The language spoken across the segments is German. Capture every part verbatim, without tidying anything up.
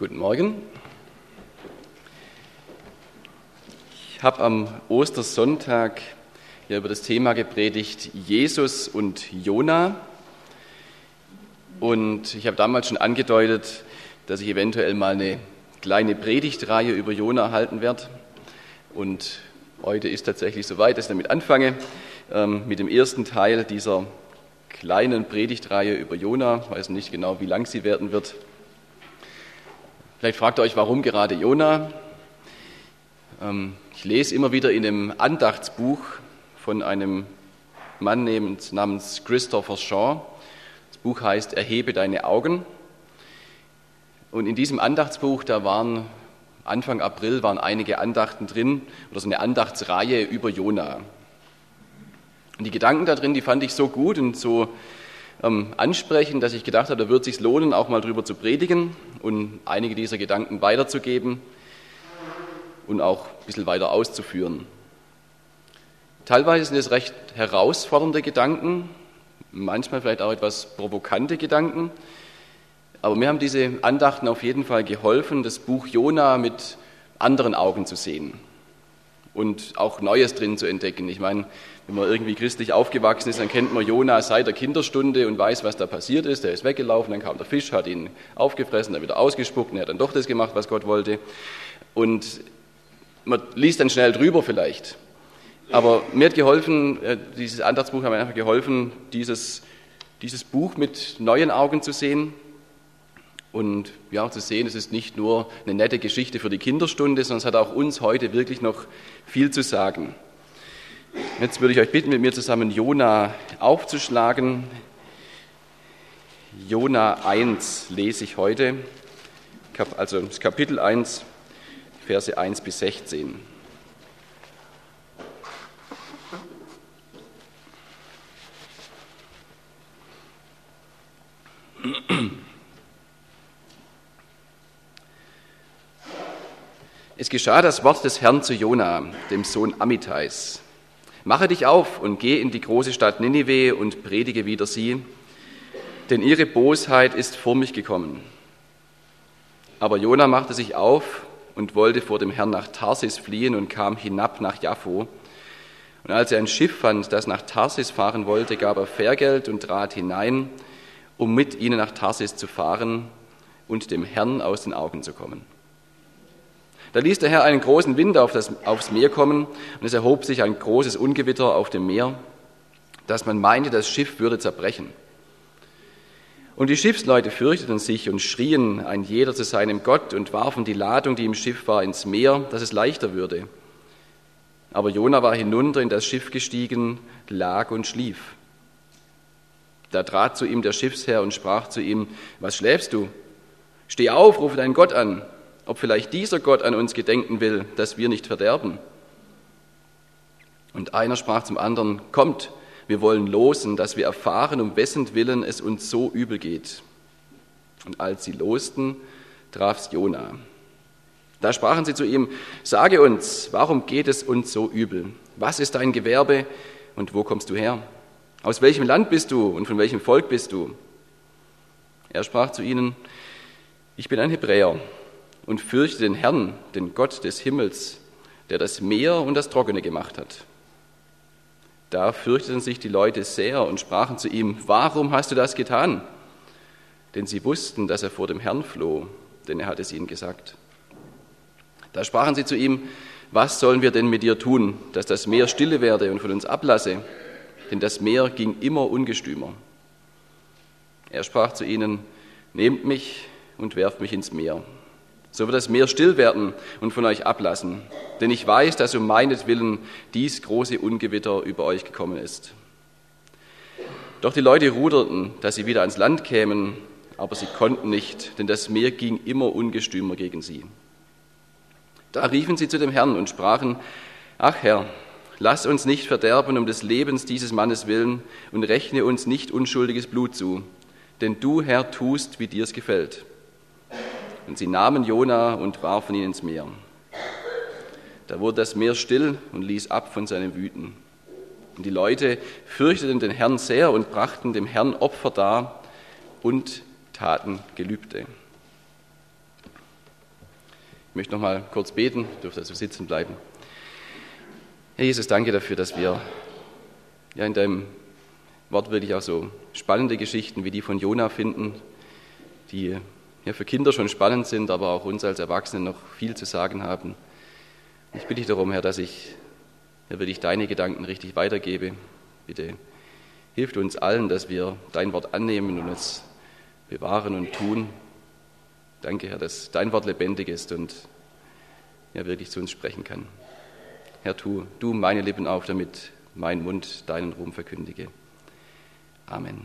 Guten Morgen. Ich habe am Ostersonntag ja über das Thema gepredigt, Jesus und Jona. Und ich habe damals schon angedeutet, dass ich eventuell mal eine kleine Predigtreihe über Jona halten werde. Und heute ist tatsächlich soweit, dass ich damit anfange, ähm, mit dem ersten Teil dieser kleinen Predigtreihe über Jona. Ich weiß nicht genau, wie lang sie werden wird. Vielleicht fragt ihr euch, warum gerade Jona? Ähm, ich lese immer wieder in einem Andachtsbuch von einem Mann namens Christopher Shaw. Das Buch heißt Erhebe deine Augen. Und in diesem Andachtsbuch, da waren Anfang April waren einige Andachten drin, oder so eine Andachtsreihe über Jona. Und die Gedanken da drin, die fand ich so gut und so ähm, ansprechend, dass ich gedacht habe, da wird es sich lohnen, auch mal drüber zu predigen und einige dieser Gedanken weiterzugeben und auch ein bisschen weiter auszuführen. Teilweise sind es recht herausfordernde Gedanken, manchmal vielleicht auch etwas provokante Gedanken, aber mir haben diese Andachten auf jeden Fall geholfen, das Buch Jona mit anderen Augen zu sehen und auch Neues drin zu entdecken. Ich meine, wenn man irgendwie christlich aufgewachsen ist, dann kennt man Jona seit der Kinderstunde und weiß, was da passiert ist. Der ist weggelaufen, dann kam der Fisch, hat ihn aufgefressen, dann wieder ausgespuckt und er hat dann doch das gemacht, was Gott wollte. Und man liest dann schnell drüber vielleicht. Aber mir hat geholfen, dieses Andachtsbuch hat mir einfach geholfen, dieses, dieses Buch mit neuen Augen zu sehen. Und ja, zu sehen, es ist nicht nur eine nette Geschichte für die Kinderstunde, sondern es hat auch uns heute wirklich noch viel zu sagen. Jetzt würde ich euch bitten, mit mir zusammen Jona aufzuschlagen. Jona eins lese ich heute, also das Kapitel eins, Verse eins bis sechzehn. Es geschah das Wort des Herrn zu Jona, dem Sohn Amittais. Mache dich auf und geh in die große Stadt Ninive und predige wider sie, denn ihre Bosheit ist vor mich gekommen. Aber Jona machte sich auf und wollte vor dem Herrn nach Tarsis fliehen und kam hinab nach Jaffo. Und als er ein Schiff fand, das nach Tarsis fahren wollte, gab er Fährgeld und trat hinein, um mit ihnen nach Tarsis zu fahren und dem Herrn aus den Augen zu kommen. Da ließ der Herr einen großen Wind auf das, aufs Meer kommen und es erhob sich ein großes Ungewitter auf dem Meer, dass man meinte, das Schiff würde zerbrechen. Und die Schiffsleute fürchteten sich und schrien ein jeder zu seinem Gott und warfen die Ladung, die im Schiff war, ins Meer, dass es leichter würde. Aber Jona war hinunter in das Schiff gestiegen, lag und schlief. Da trat zu ihm der Schiffsherr und sprach zu ihm: Was schläfst du? Steh auf, rufe deinen Gott an. Ob vielleicht dieser Gott an uns gedenken will, dass wir nicht verderben. Und einer sprach zum anderen: Kommt, wir wollen losen, dass wir erfahren, um wessen Willen es uns so übel geht. Und als sie losten, traf's Jona. Da sprachen sie zu ihm: Sage uns, warum geht es uns so übel? Was ist dein Gewerbe und wo kommst du her? Aus welchem Land bist du und von welchem Volk bist du? Er sprach zu ihnen: Ich bin ein Hebräer und fürchte den Herrn, den Gott des Himmels, der das Meer und das Trockene gemacht hat. Da fürchteten sich die Leute sehr und sprachen zu ihm: Warum hast du das getan? Denn sie wussten, dass er vor dem Herrn floh, denn er hatte es ihnen gesagt. Da sprachen sie zu ihm: Was sollen wir denn mit dir tun, dass das Meer stille werde und von uns ablasse? Denn das Meer ging immer ungestümer. Er sprach zu ihnen: Nehmt mich und werft mich ins Meer. So wird das Meer still werden und von euch ablassen. Denn ich weiß, dass um meinetwillen dies große Ungewitter über euch gekommen ist. Doch die Leute ruderten, dass sie wieder ans Land kämen, aber sie konnten nicht, denn das Meer ging immer ungestümer gegen sie. Da riefen sie zu dem Herrn und sprachen: Ach Herr, lass uns nicht verderben um des Lebens dieses Mannes willen und rechne uns nicht unschuldiges Blut zu, denn du, Herr, tust, wie dir es gefällt. Und sie nahmen Jona und warfen ihn ins Meer. Da wurde das Meer still und ließ ab von seinem Wüten. Und die Leute fürchteten den Herrn sehr und brachten dem Herrn Opfer dar und taten Gelübde. Ich möchte noch mal kurz beten, dürft also sitzen bleiben. Herr Jesus, danke dafür, dass wir ja in deinem Wort wirklich auch so spannende Geschichten wie die von Jona finden, die ja für Kinder schon spannend sind, aber auch uns als Erwachsene noch viel zu sagen haben. Ich bitte dich darum, Herr, dass ich ja, wirklich deine Gedanken richtig weitergebe. Bitte hilf uns allen, dass wir dein Wort annehmen und es bewahren und tun. Danke, Herr, dass dein Wort lebendig ist und ja, wirklich zu uns sprechen kann. Herr, tu du meine Lippen auf, damit mein Mund deinen Ruhm verkündige. Amen.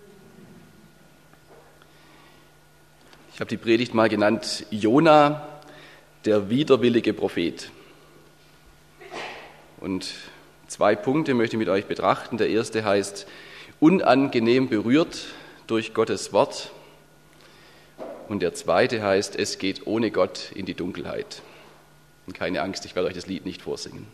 Ich habe die Predigt mal genannt, Jona, der widerwillige Prophet. Und zwei Punkte möchte ich mit euch betrachten. Der erste heißt, unangenehm berührt durch Gottes Wort. Und der zweite heißt, es geht ohne Gott in die Dunkelheit. Und keine Angst, ich werde euch das Lied nicht vorsingen.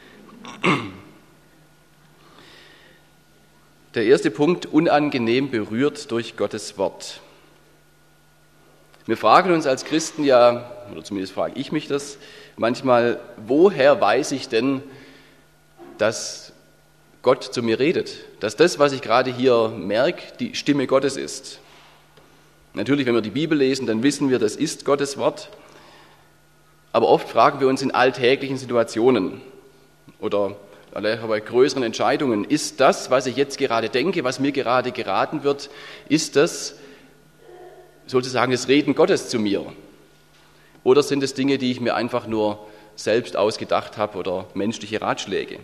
Der erste Punkt, unangenehm berührt durch Gottes Wort. Wir fragen uns als Christen ja, oder zumindest frage ich mich das manchmal, woher weiß ich denn, dass Gott zu mir redet, dass das, was ich gerade hier merke, die Stimme Gottes ist. Natürlich, wenn wir die Bibel lesen, dann wissen wir, das ist Gottes Wort. Aber oft fragen wir uns in alltäglichen Situationen oder bei größeren Entscheidungen, ist das, was ich jetzt gerade denke, was mir gerade geraten wird, ist das sozusagen das Reden Gottes zu mir? Oder sind es Dinge, die ich mir einfach nur selbst ausgedacht habe oder menschliche Ratschläge?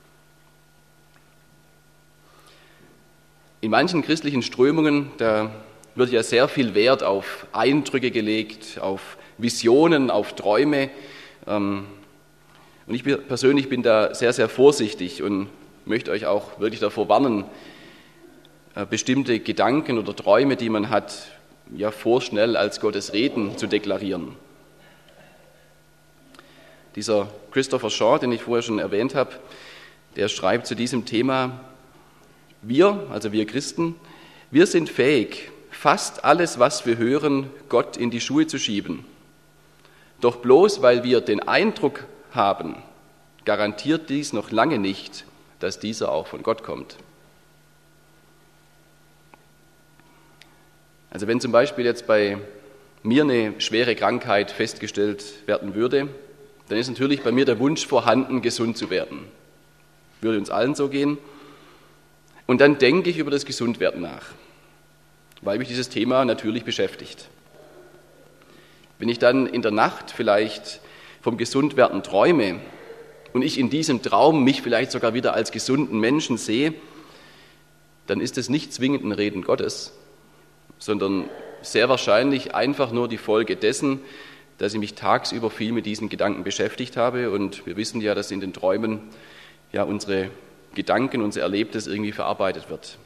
In manchen christlichen Strömungen, da wird ja sehr viel Wert auf Eindrücke gelegt, auf Visionen, auf Träume. Und ich persönlich bin da sehr, sehr vorsichtig und möchte euch auch wirklich davor warnen, bestimmte Gedanken oder Träume, die man hat, ja vorschnell als Gottes Reden zu deklarieren. Dieser Christopher Shaw, den ich vorher schon erwähnt habe, der schreibt zu diesem Thema, wir, also wir Christen, wir sind fähig, fast alles, was wir hören, Gott in die Schuhe zu schieben. Doch bloß weil wir den Eindruck haben, garantiert dies noch lange nicht, dass dieser auch von Gott kommt. Also wenn zum Beispiel jetzt bei mir eine schwere Krankheit festgestellt werden würde, dann ist natürlich bei mir der Wunsch vorhanden, gesund zu werden. Würde uns allen so gehen. Und dann denke ich über das Gesundwerden nach, weil mich dieses Thema natürlich beschäftigt. Wenn ich dann in der Nacht vielleicht vom Gesundwerden träume und ich in diesem Traum mich vielleicht sogar wieder als gesunden Menschen sehe, dann ist es nicht zwingend ein Reden Gottes, sondern sehr wahrscheinlich einfach nur die Folge dessen, dass ich mich tagsüber viel mit diesen Gedanken beschäftigt habe. Und wir wissen ja, dass in den Träumen ja unsere Gedanken, unser Erlebtes irgendwie verarbeitet wird.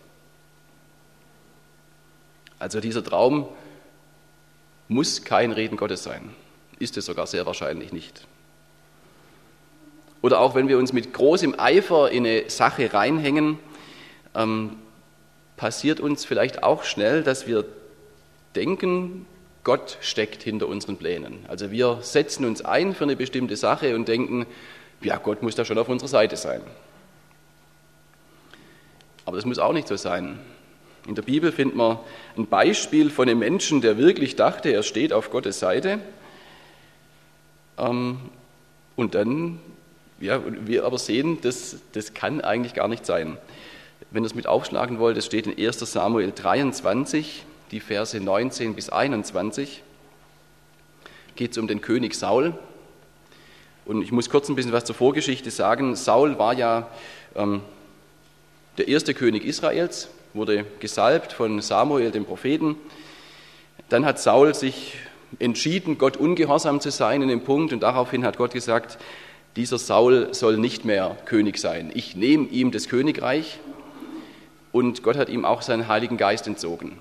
Also dieser Traum muss kein Reden Gottes sein. Ist es sogar sehr wahrscheinlich nicht. Oder auch wenn wir uns mit großem Eifer in eine Sache reinhängen, ähm, passiert uns vielleicht auch schnell, dass wir denken, Gott steckt hinter unseren Plänen. Also wir setzen uns ein für eine bestimmte Sache und denken, ja, Gott muss da schon auf unserer Seite sein. Aber das muss auch nicht so sein. In der Bibel findet man ein Beispiel von einem Menschen, der wirklich dachte, er steht auf Gottes Seite. Und dann, ja, wir aber sehen, das, das kann eigentlich gar nicht sein. Wenn ihr es mit aufschlagen wollt, das steht in erster Samuel dreiundzwanzig, die Verse neunzehn bis einundzwanzig. Geht es um den König Saul. Und ich muss kurz ein bisschen was zur Vorgeschichte sagen. Saul war ja ähm, der erste König Israels, wurde gesalbt von Samuel, dem Propheten. Dann hat Saul sich entschieden, Gott ungehorsam zu sein in dem Punkt, und daraufhin hat Gott gesagt, dieser Saul soll nicht mehr König sein. Ich nehme ihm das Königreich, und Gott hat ihm auch seinen Heiligen Geist entzogen.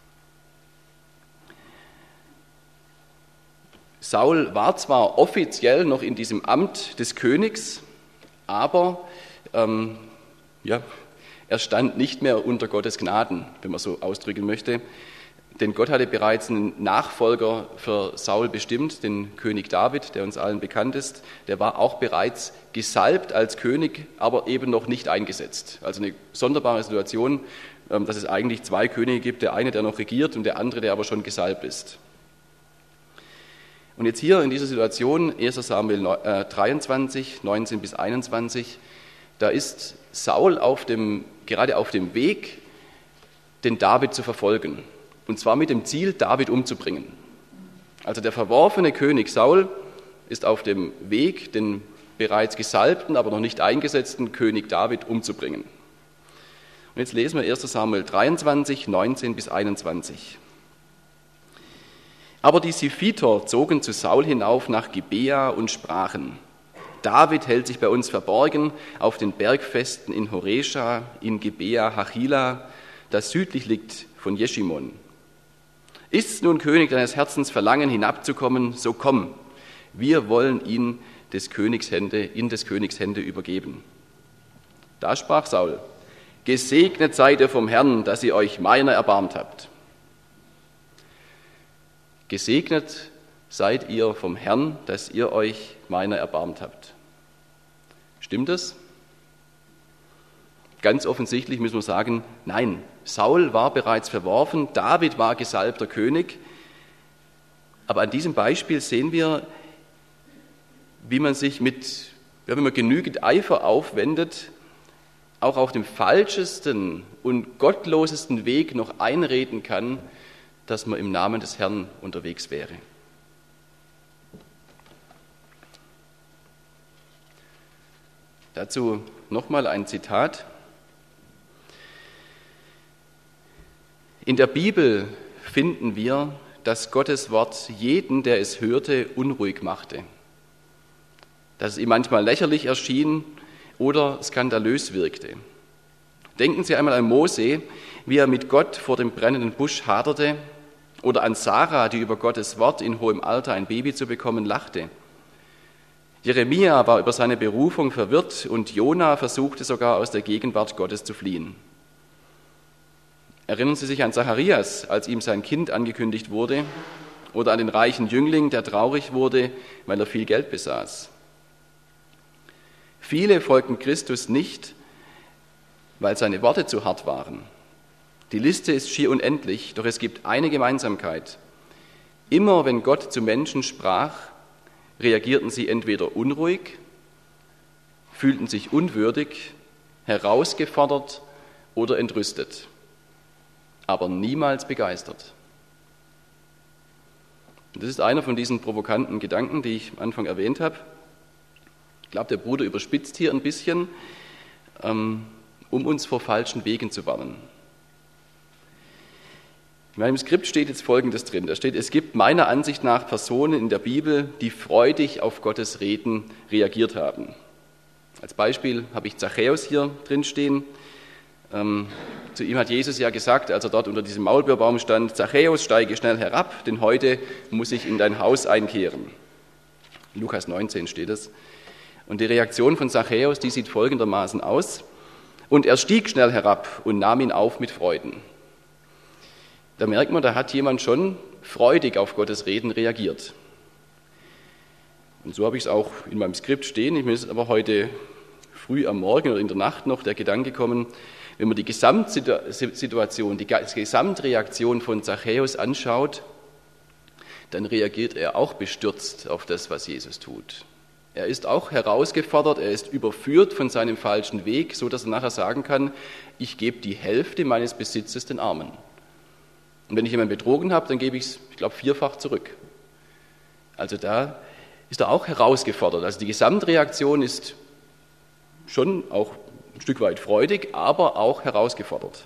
Saul war zwar offiziell noch in diesem Amt des Königs, aber ähm, ja, er stand nicht mehr unter Gottes Gnaden, wenn man so ausdrücken möchte. Denn Gott hatte bereits einen Nachfolger für Saul bestimmt, den König David, der uns allen bekannt ist. Der war auch bereits gesalbt als König, aber eben noch nicht eingesetzt. Also eine sonderbare Situation, dass es eigentlich zwei Könige gibt, der eine, der noch regiert und der andere, der aber schon gesalbt ist. Und jetzt hier in dieser Situation, erster Samuel dreiundzwanzig, neunzehn bis einundzwanzig, da ist Saul auf dem, gerade auf dem Weg, den David zu verfolgen. Und zwar mit dem Ziel, David umzubringen. Also der verworfene König Saul ist auf dem Weg, den bereits gesalbten, aber noch nicht eingesetzten König David umzubringen. Und jetzt lesen wir erster Samuel dreiundzwanzig, neunzehn bis einundzwanzig. Aber die Siphiter zogen zu Saul hinauf nach Gibea und sprachen: David hält sich bei uns verborgen auf den Bergfesten in Horesha, in Gibea Hachila, das südlich liegt von Jeschimon. Ist nun König deines Herzens Verlangen hinabzukommen, so komm, wir wollen ihn des Königs Hände, in des Königs Hände übergeben. Da sprach Saul: Gesegnet seid ihr vom Herrn, dass ihr euch meiner erbarmt habt. Gesegnet seid ihr vom Herrn, dass ihr euch meiner erbarmt habt. Stimmt das? Ganz offensichtlich müssen wir sagen, nein, Saul war bereits verworfen, David war gesalbter König. Aber an diesem Beispiel sehen wir, wie man sich mit, wenn man genügend Eifer aufwendet, auch auf dem falschesten und gottlosesten Weg noch einreden kann, dass man im Namen des Herrn unterwegs wäre. Dazu nochmal ein Zitat. In der Bibel finden wir, dass Gottes Wort jeden, der es hörte, unruhig machte. Dass es ihm manchmal lächerlich erschien oder skandalös wirkte. Denken Sie einmal an Mose, wie er mit Gott vor dem brennenden Busch haderte, oder an Sarah, die über Gottes Wort in hohem Alter ein Baby zu bekommen lachte. Jeremia war über seine Berufung verwirrt und Jona versuchte sogar aus der Gegenwart Gottes zu fliehen. Erinnern Sie sich an Zacharias, als ihm sein Kind angekündigt wurde, oder an den reichen Jüngling, der traurig wurde, weil er viel Geld besaß. Viele folgten Christus nicht, weil seine Worte zu hart waren. Die Liste ist schier unendlich, doch es gibt eine Gemeinsamkeit. Immer wenn Gott zu Menschen sprach, reagierten sie entweder unruhig, fühlten sich unwürdig, herausgefordert oder entrüstet, aber niemals begeistert. Und das ist einer von diesen provokanten Gedanken, die ich am Anfang erwähnt habe. Ich glaube, der Bruder überspitzt hier ein bisschen, um uns vor falschen Wegen zu warnen. In meinem Skript steht jetzt Folgendes drin. Da steht, es gibt meiner Ansicht nach Personen in der Bibel, die freudig auf Gottes Reden reagiert haben. Als Beispiel habe ich Zachäus hier drin stehen. Ähm, zu ihm hat Jesus ja gesagt, als er dort unter diesem Maulbeerbaum stand: Zachäus, steige schnell herab, denn heute muss ich in dein Haus einkehren. In Lukas neunzehn steht es. Und die Reaktion von Zachäus, die sieht folgendermaßen aus: Und er stieg schnell herab und nahm ihn auf mit Freuden. Da merkt man, da hat jemand schon freudig auf Gottes Reden reagiert. Und so habe ich es auch in meinem Skript stehen. Mir ist aber heute früh am Morgen oder in der Nacht noch der Gedanke gekommen, wenn man die Gesamtsituation, die Gesamtreaktion von Zachäus anschaut, dann reagiert er auch bestürzt auf das, was Jesus tut. Er ist auch herausgefordert, er ist überführt von seinem falschen Weg, so dass er nachher sagen kann: Ich gebe die Hälfte meines Besitzes den Armen. Und wenn ich jemanden betrogen habe, dann gebe ich es, ich glaube, vierfach zurück. Also da ist er auch herausgefordert. Also die Gesamtreaktion ist schon auch ein Stück weit freudig, aber auch herausgefordert.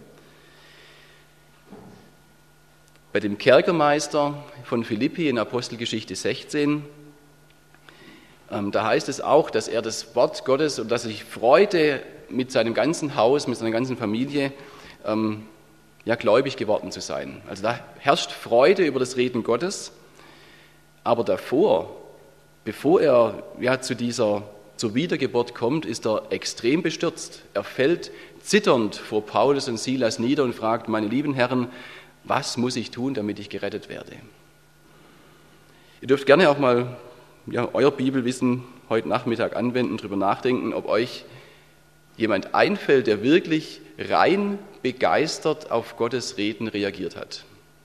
Bei dem Kerkermeister von Philippi in Apostelgeschichte sechzehn, ähm, da heißt es auch, dass er das Wort Gottes und dass er sich freute, mit seinem ganzen Haus, mit seiner ganzen Familie, ähm, ja, gläubig geworden zu sein. Also da herrscht Freude über das Reden Gottes, aber davor, bevor er ja zu dieser, zur Wiedergeburt kommt, ist er extrem bestürzt. Er fällt zitternd vor Paulus und Silas nieder und fragt: Meine lieben Herren, Was muss ich tun, damit ich gerettet werde? Ihr dürft gerne auch mal ja, euer Bibelwissen heute Nachmittag anwenden, darüber nachdenken, ob euch jemand einfällt, der wirklich rein begeistert auf Gottes Reden reagiert hat.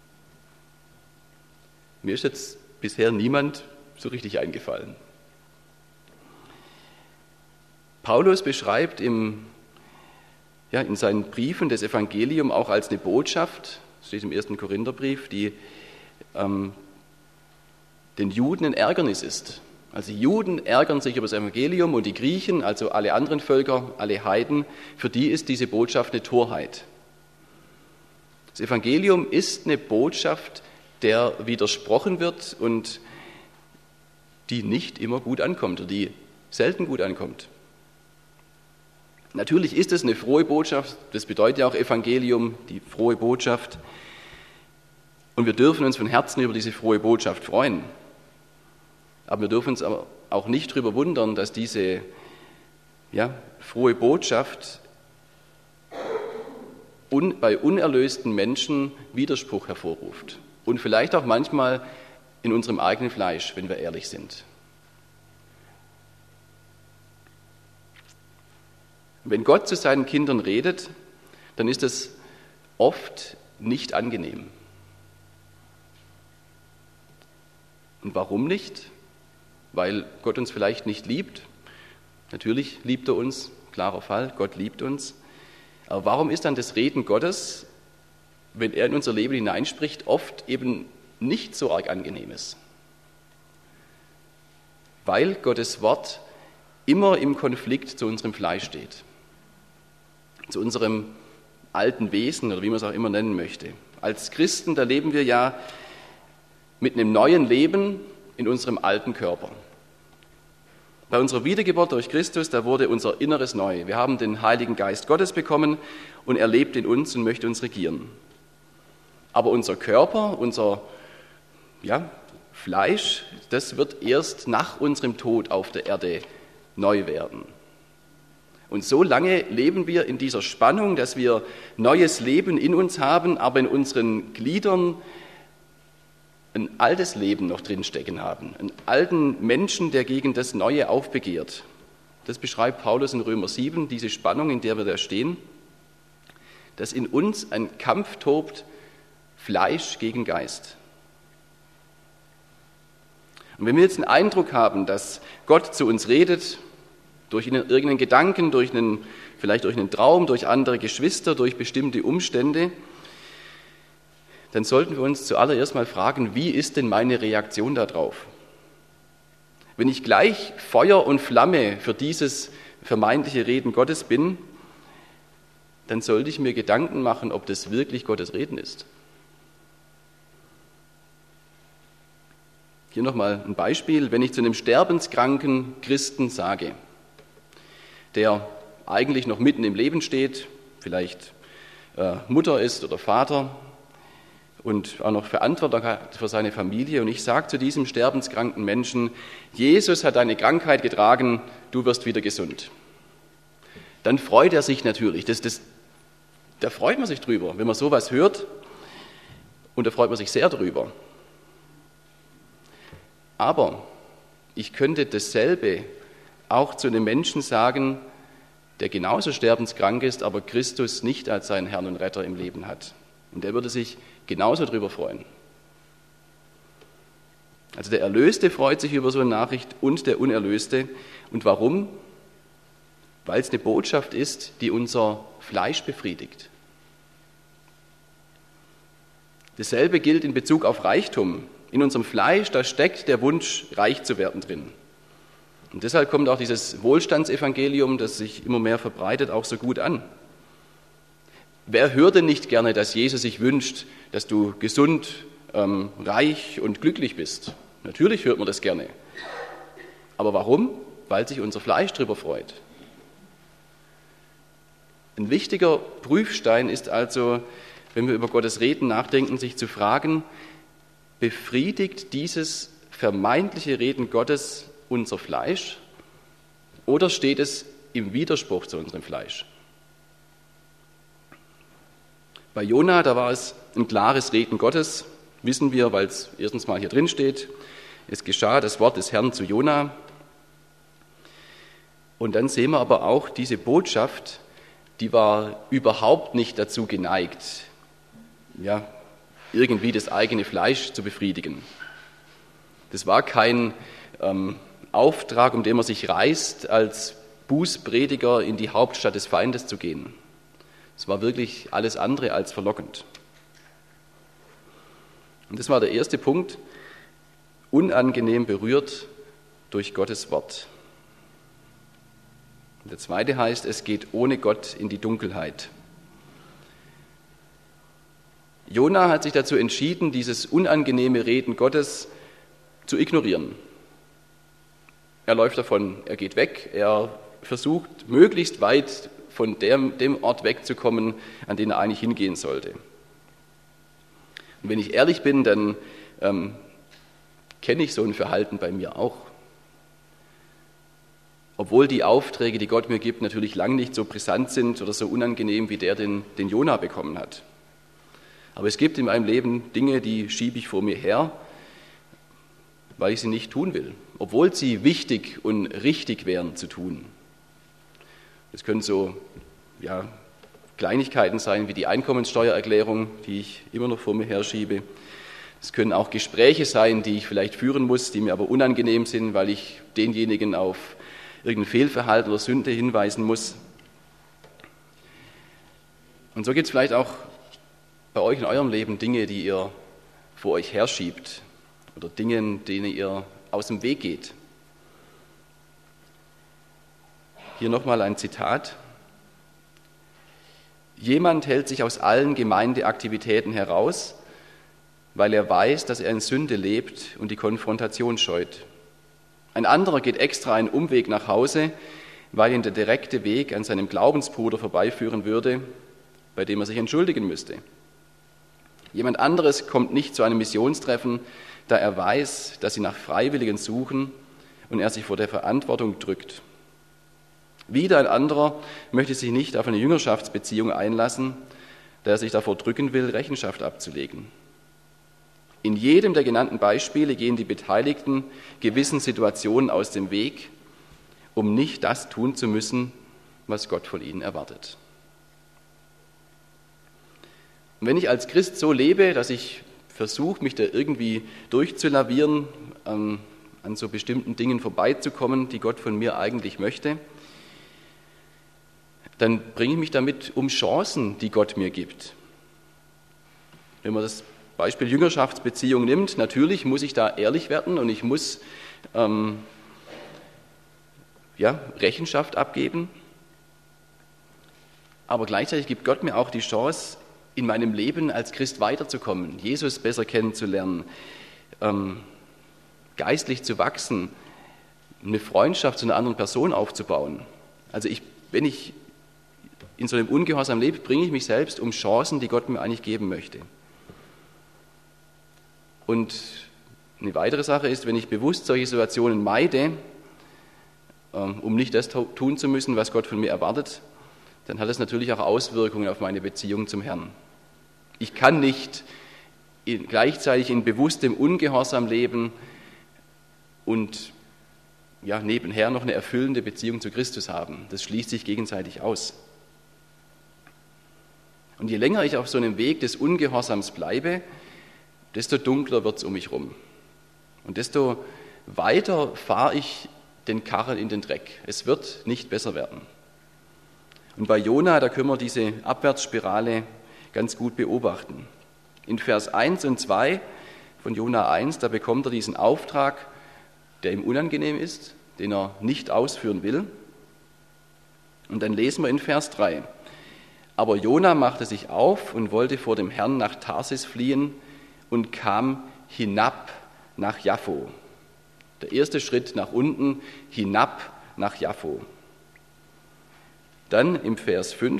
Mir ist jetzt bisher niemand so richtig eingefallen. Paulus beschreibt im, ja, in seinen Briefen das Evangelium auch als eine Botschaft, das steht im ersten Korintherbrief, die ähm, den Juden ein Ärgernis ist. Also die Juden ärgern sich über das Evangelium und die Griechen, also alle anderen Völker, alle Heiden, für die ist diese Botschaft eine Torheit. Das Evangelium ist eine Botschaft, der widersprochen wird und die nicht immer gut ankommt oder die selten gut ankommt. Natürlich ist es eine frohe Botschaft, das bedeutet ja auch Evangelium, die frohe Botschaft. Und wir dürfen uns von Herzen über diese frohe Botschaft freuen. Aber wir dürfen uns aber auch nicht darüber wundern, dass diese ja, frohe Botschaft un, bei unerlösten Menschen Widerspruch hervorruft. Und vielleicht auch manchmal in unserem eigenen Fleisch, wenn wir ehrlich sind. Wenn Gott zu seinen Kindern redet, dann ist es oft nicht angenehm. Und warum nicht? Weil Gott uns vielleicht nicht liebt. Natürlich liebt er uns, klarer Fall, Gott liebt uns. Aber warum ist dann das Reden Gottes, wenn er in unser Leben hineinspricht, oft eben nicht so arg angenehmes? Weil Gottes Wort immer im Konflikt zu unserem Fleisch steht. Zu unserem alten Wesen oder wie man es auch immer nennen möchte. Als Christen, da leben wir ja mit einem neuen Leben in unserem alten Körper. Bei unserer Wiedergeburt durch Christus, da wurde unser Inneres neu. Wir haben den Heiligen Geist Gottes bekommen und er lebt in uns und möchte uns regieren. Aber unser Körper, unser ja, Fleisch, das wird erst nach unserem Tod auf der Erde neu werden. Und so lange leben wir in dieser Spannung, dass wir neues Leben in uns haben, aber in unseren Gliedern ein altes Leben noch drinstecken haben. Einen alten Menschen, der gegen das Neue aufbegehrt. Das beschreibt Paulus in Römer sieben, diese Spannung, in der wir da stehen, dass in uns ein Kampf tobt, Fleisch gegen Geist. Und wenn wir jetzt den Eindruck haben, dass Gott zu uns redet, durch irgendeinen Gedanken, durch einen, vielleicht durch einen Traum, durch andere Geschwister, durch bestimmte Umstände, dann sollten wir uns zuallererst mal fragen, wie ist denn meine Reaktion darauf? Wenn ich gleich Feuer und Flamme für dieses vermeintliche Reden Gottes bin, dann sollte ich mir Gedanken machen, ob das wirklich Gottes Reden ist. Hier nochmal ein Beispiel. Wenn ich zu einem sterbenskranken Christen sage, der eigentlich noch mitten im Leben steht, vielleicht äh, Mutter ist oder Vater und auch noch Verantwortung hat für seine Familie. Und ich sage zu diesem sterbenskranken Menschen, Jesus hat deine Krankheit getragen, du wirst wieder gesund. Dann freut er sich natürlich. Das, das, da freut man sich drüber, wenn man sowas hört. Und da freut man sich sehr drüber. Aber ich könnte dasselbe auch zu einem Menschen sagen, der genauso sterbenskrank ist, aber Christus nicht als seinen Herrn und Retter im Leben hat. Und der würde sich genauso drüber freuen. Also der Erlöste freut sich über so eine Nachricht und der Unerlöste. Und warum? Weil es eine Botschaft ist, die unser Fleisch befriedigt. Dasselbe gilt in Bezug auf Reichtum. In unserem Fleisch, da steckt der Wunsch, reich zu werden drin. Und deshalb kommt auch dieses Wohlstandsevangelium, das sich immer mehr verbreitet, auch so gut an. Wer hört denn nicht gerne, dass Jesus sich wünscht, dass du gesund, ähm, reich und glücklich bist? Natürlich hört man das gerne. Aber warum? Weil sich unser Fleisch darüber freut. Ein wichtiger Prüfstein ist also, wenn wir über Gottes Reden nachdenken, sich zu fragen, befriedigt dieses vermeintliche Reden Gottes unser Fleisch oder steht es im Widerspruch zu unserem Fleisch? Bei Jona, da war es ein klares Reden Gottes, wissen wir, weil es erstens mal hier drin steht. Es geschah das Wort des Herrn zu Jona. Und dann sehen wir aber auch, diese Botschaft, die war überhaupt nicht dazu geneigt, ja, irgendwie das eigene Fleisch zu befriedigen. Das war kein ähm, Auftrag, um den man sich reißt, als Bußprediger in die Hauptstadt des Feindes zu gehen. Es war wirklich alles andere als verlockend. Und das war der erste Punkt, unangenehm berührt durch Gottes Wort. Und der zweite heißt, es geht ohne Gott in die Dunkelheit. Jona hat sich dazu entschieden, dieses unangenehme Reden Gottes zu ignorieren. Er läuft davon, er geht weg, er versucht möglichst weit von dem, dem Ort wegzukommen, an den er eigentlich hingehen sollte. Und wenn ich ehrlich bin, dann ähm, kenne ich so ein Verhalten bei mir auch. Obwohl die Aufträge, die Gott mir gibt, natürlich lang nicht so brisant sind oder so unangenehm, wie der, den, den Jona bekommen hat. Aber es gibt in meinem Leben Dinge, die schiebe ich vor mir her, weil ich sie nicht tun will, obwohl sie wichtig und richtig wären zu tun. Das können so ja, Kleinigkeiten sein wie die Einkommenssteuererklärung, die ich immer noch vor mir herschiebe. Es können auch Gespräche sein, die ich vielleicht führen muss, die mir aber unangenehm sind, weil ich denjenigen auf irgendein Fehlverhalten oder Sünde hinweisen muss. Und so gibt es vielleicht auch bei euch in eurem Leben Dinge, die ihr vor euch herschiebt oder Dinge, denen ihr aus dem Weg geht. Hier nochmal ein Zitat. Jemand hält sich aus allen Gemeindeaktivitäten heraus, weil er weiß, dass er in Sünde lebt und die Konfrontation scheut. Ein anderer geht extra einen Umweg nach Hause, weil ihn der direkte Weg an seinem Glaubensbruder vorbeiführen würde, bei dem er sich entschuldigen müsste. Jemand anderes kommt nicht zu einem Missionstreffen, da er weiß, dass sie nach Freiwilligen suchen und er sich vor der Verantwortung drückt. Wieder ein anderer möchte sich nicht auf eine Jüngerschaftsbeziehung einlassen, da er sich davor drücken will, Rechenschaft abzulegen. In jedem der genannten Beispiele gehen die Beteiligten gewissen Situationen aus dem Weg, um nicht das tun zu müssen, was Gott von ihnen erwartet. Und wenn ich als Christ so lebe, dass ich versuche, mich da irgendwie durchzulavieren, ähm, an so bestimmten Dingen vorbeizukommen, die Gott von mir eigentlich möchte, dann bringe ich mich damit um Chancen, die Gott mir gibt. Wenn man das Beispiel Jüngerschaftsbeziehung nimmt, natürlich muss ich da ehrlich werden und ich muss ähm, ja, Rechenschaft abgeben. Aber gleichzeitig gibt Gott mir auch die Chance, in meinem Leben als Christ weiterzukommen, Jesus besser kennenzulernen, ähm, geistlich zu wachsen, eine Freundschaft zu einer anderen Person aufzubauen. Also ich, wenn ich in so einem Ungehorsam lebe, bringe ich mich selbst um Chancen, die Gott mir eigentlich geben möchte. Und eine weitere Sache ist, wenn ich bewusst solche Situationen meide, um nicht das tun zu müssen, was Gott von mir erwartet, dann hat das natürlich auch Auswirkungen auf meine Beziehung zum Herrn. Ich kann nicht in, gleichzeitig in bewusstem Ungehorsam leben und ja, nebenher noch eine erfüllende Beziehung zu Christus haben. Das schließt sich gegenseitig aus. Und je länger ich auf so einem Weg des Ungehorsams bleibe, desto dunkler wird es um mich rum. Und desto weiter fahre ich den Karren in den Dreck. Es wird nicht besser werden. Und bei Jona, da können wir diese Abwärtsspirale ganz gut beobachten. In Vers eins und zwei von Jona eins, da bekommt er diesen Auftrag, der ihm unangenehm ist, den er nicht ausführen will. Und dann lesen wir in Vers drei. Aber Jona machte sich auf und wollte vor dem Herrn nach Tarsis fliehen und kam hinab nach Jaffo. Der erste Schritt nach unten, hinab nach Jaffo. Dann im Vers fünf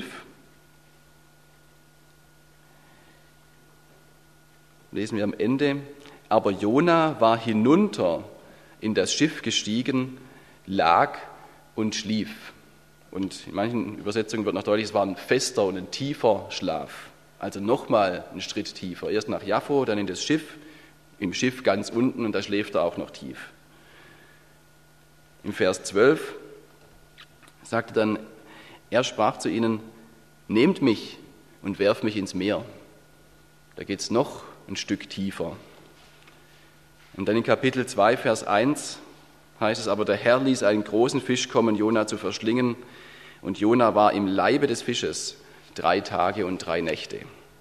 lesen wir am Ende, aber Jona war hinunter in das Schiff gestiegen, lag und schlief. Und in manchen Übersetzungen wird noch deutlich, es war ein fester und ein tiefer Schlaf. Also nochmal einen Schritt tiefer. Erst nach Jaffo, dann in das Schiff, im Schiff ganz unten und da schläft er auch noch tief. Im Vers zwölf sagt er dann, er sprach zu ihnen, nehmt mich und werft mich ins Meer. Da geht es noch ein Stück tiefer. Und dann in Kapitel zwei, Vers eins heißt es, aber der Herr ließ einen großen Fisch kommen, Jona zu verschlingen. Und Jona war im Leibe des Fisches drei Tage und drei Nächte.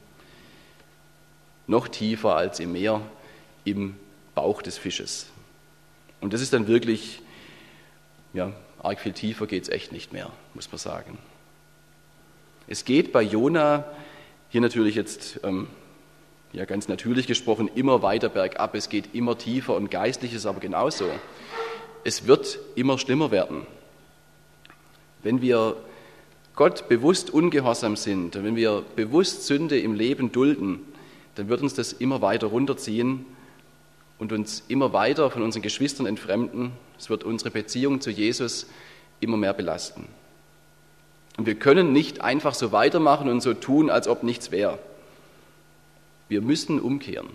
Noch tiefer als im Meer, im Bauch des Fisches. Und das ist dann wirklich, ja, arg viel tiefer geht es echt nicht mehr, muss man sagen. Es geht bei Jona, hier natürlich jetzt, ähm, ja ganz natürlich gesprochen, immer weiter bergab. Es geht immer tiefer und geistlich ist aber genauso. Es wird immer schlimmer werden. Wenn wir Gott bewusst ungehorsam sind und wenn wir bewusst Sünde im Leben dulden, dann wird uns das immer weiter runterziehen und uns immer weiter von unseren Geschwistern entfremden. Es wird unsere Beziehung zu Jesus immer mehr belasten. Und wir können nicht einfach so weitermachen und so tun, als ob nichts wäre. Wir müssen umkehren.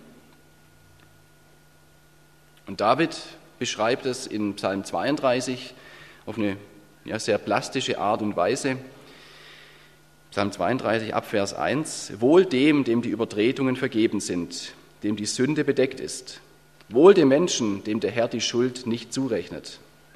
Und David beschreibt es in Psalm zweiunddreißig auf eine ja, sehr plastische Art und Weise. Psalm zweiunddreißig ab Vers eins. Wohl dem, dem die Übertretungen vergeben sind, dem die Sünde bedeckt ist. Wohl dem Menschen, dem der Herr die Schuld nicht zurechnet.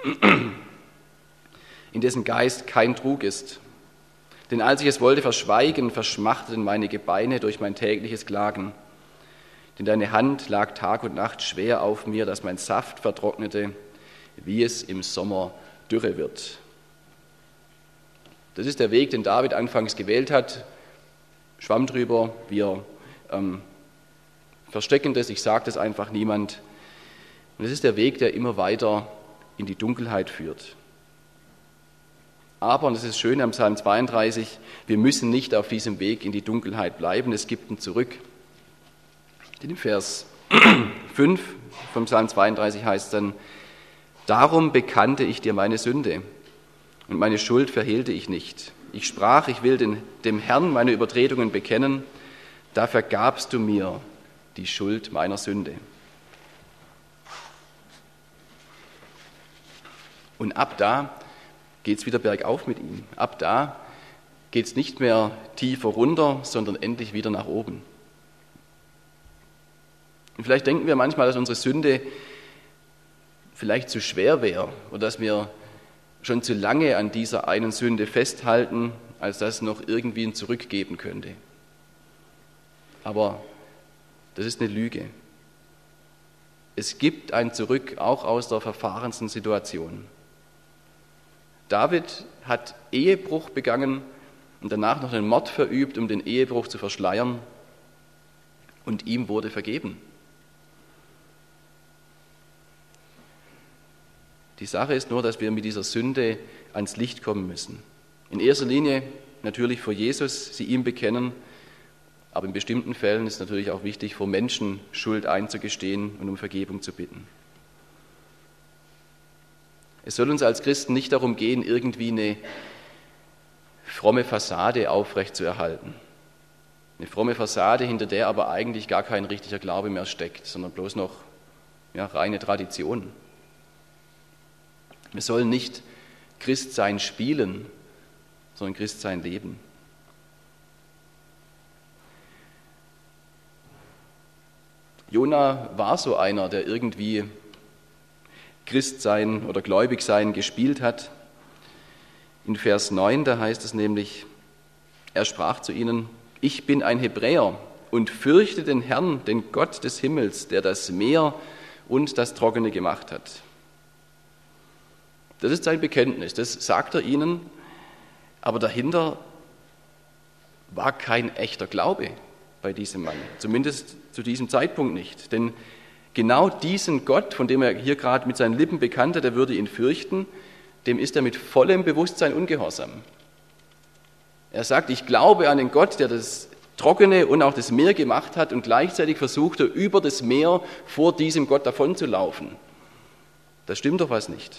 In dessen Geist kein Trug ist. Denn als ich es wollte verschweigen, verschmachteten meine Gebeine durch mein tägliches Klagen. Denn deine Hand lag Tag und Nacht schwer auf mir, dass mein Saft vertrocknete, wie es im Sommer Dürre wird. Das ist der Weg, den David anfangs gewählt hat. Schwamm drüber, wir ähm, verstecken das, ich sage das einfach niemand. Und das ist der Weg, der immer weiter in die Dunkelheit führt. Aber, und das ist schön am Psalm zweiunddreißig, wir müssen nicht auf diesem Weg in die Dunkelheit bleiben, es gibt ihn zurück. In dem Vers fünf vom Psalm zweiunddreißig heißt es dann, darum bekannte ich dir meine Sünde und meine Schuld verhehlte ich nicht. Ich sprach, ich will den, dem Herrn meine Übertretungen bekennen, da vergabst du mir die Schuld meiner Sünde. Und ab da geht es wieder bergauf mit ihm. Ab da geht es nicht mehr tiefer runter, sondern endlich wieder nach oben. Und vielleicht denken wir manchmal, dass unsere Sünde vielleicht zu schwer wäre oder dass wir schon zu lange an dieser einen Sünde festhalten, als dass es noch irgendwie ein Zurück geben könnte. Aber das ist eine Lüge. Es gibt ein Zurück auch aus der verfahrensten Situation. David hat Ehebruch begangen und danach noch einen Mord verübt, um den Ehebruch zu verschleiern, und ihm wurde vergeben. Die Sache ist nur, dass wir mit dieser Sünde ans Licht kommen müssen. In erster Linie natürlich vor Jesus, sie ihm bekennen, aber in bestimmten Fällen ist es natürlich auch wichtig, vor Menschen Schuld einzugestehen und um Vergebung zu bitten. Es soll uns als Christen nicht darum gehen, irgendwie eine fromme Fassade aufrechtzuerhalten. Eine fromme Fassade, hinter der aber eigentlich gar kein richtiger Glaube mehr steckt, sondern bloß noch ja, reine Tradition. Wir sollen nicht Christsein spielen, sondern Christsein leben. Jona war so einer, der irgendwie Christsein oder Gläubigsein gespielt hat. In Vers neun, da heißt es nämlich, er sprach zu ihnen, ich bin ein Hebräer und fürchte den Herrn, den Gott des Himmels, der das Meer und das Trockene gemacht hat. Das ist sein Bekenntnis, das sagt er ihnen, aber dahinter war kein echter Glaube bei diesem Mann, zumindest zu diesem Zeitpunkt nicht. Denn genau diesen Gott, von dem er hier gerade mit seinen Lippen bekannte, der würde ihn fürchten, dem ist er mit vollem Bewusstsein ungehorsam. Er sagt, ich glaube an den Gott, der das Trockene und auch das Meer gemacht hat, und gleichzeitig versucht er, über das Meer vor diesem Gott davonzulaufen. Da stimmt doch was nicht.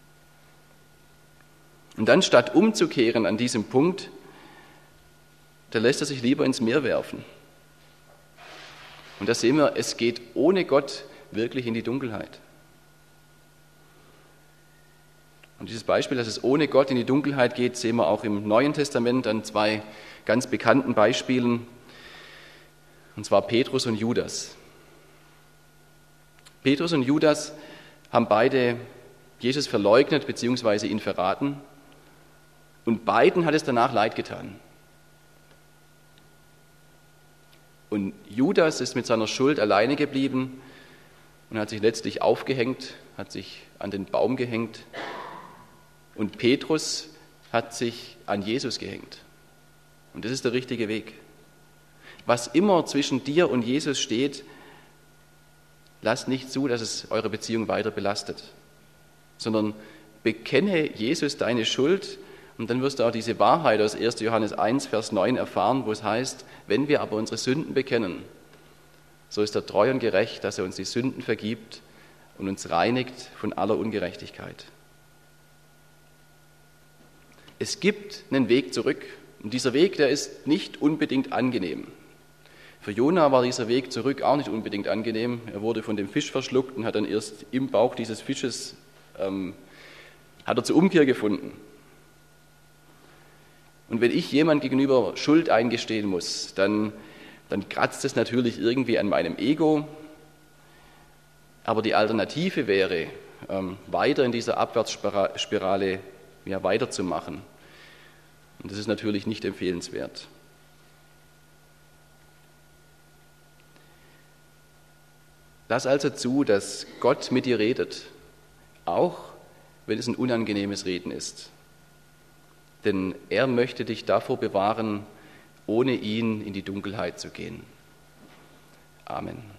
Und dann, statt umzukehren an diesem Punkt, da lässt er sich lieber ins Meer werfen. Und da sehen wir, es geht ohne Gott wirklich in die Dunkelheit. Und dieses Beispiel, dass es ohne Gott in die Dunkelheit geht, sehen wir auch im Neuen Testament an zwei ganz bekannten Beispielen, und zwar Petrus und Judas. Petrus und Judas haben beide Jesus verleugnet bzw. ihn verraten, und beiden hat es danach leid getan. Und Judas ist mit seiner Schuld alleine geblieben und hat sich letztlich aufgehängt, hat sich an den Baum gehängt. Und Petrus hat sich an Jesus gehängt. Und das ist der richtige Weg. Was immer zwischen dir und Jesus steht, lasst nicht zu, dass es eure Beziehung weiter belastet, sondern bekenne Jesus deine Schuld, und dann wirst du auch diese Wahrheit aus erster Johannes eins, Vers neun erfahren, wo es heißt, wenn wir aber unsere Sünden bekennen, so ist er treu und gerecht, dass er uns die Sünden vergibt und uns reinigt von aller Ungerechtigkeit. Es gibt einen Weg zurück, und dieser Weg, der ist nicht unbedingt angenehm. Für Jona war dieser Weg zurück auch nicht unbedingt angenehm. Er wurde von dem Fisch verschluckt und hat dann erst im Bauch dieses Fisches ähm, hat er zur Umkehr gefunden. Und wenn ich jemand gegenüber Schuld eingestehen muss, dann, dann kratzt es natürlich irgendwie an meinem Ego. Aber die Alternative wäre, ähm, weiter in dieser Abwärtsspirale ja, weiterzumachen. Und das ist natürlich nicht empfehlenswert. Lass also zu, dass Gott mit dir redet, auch wenn es ein unangenehmes Reden ist. Denn er möchte dich davor bewahren, ohne ihn in die Dunkelheit zu gehen. Amen.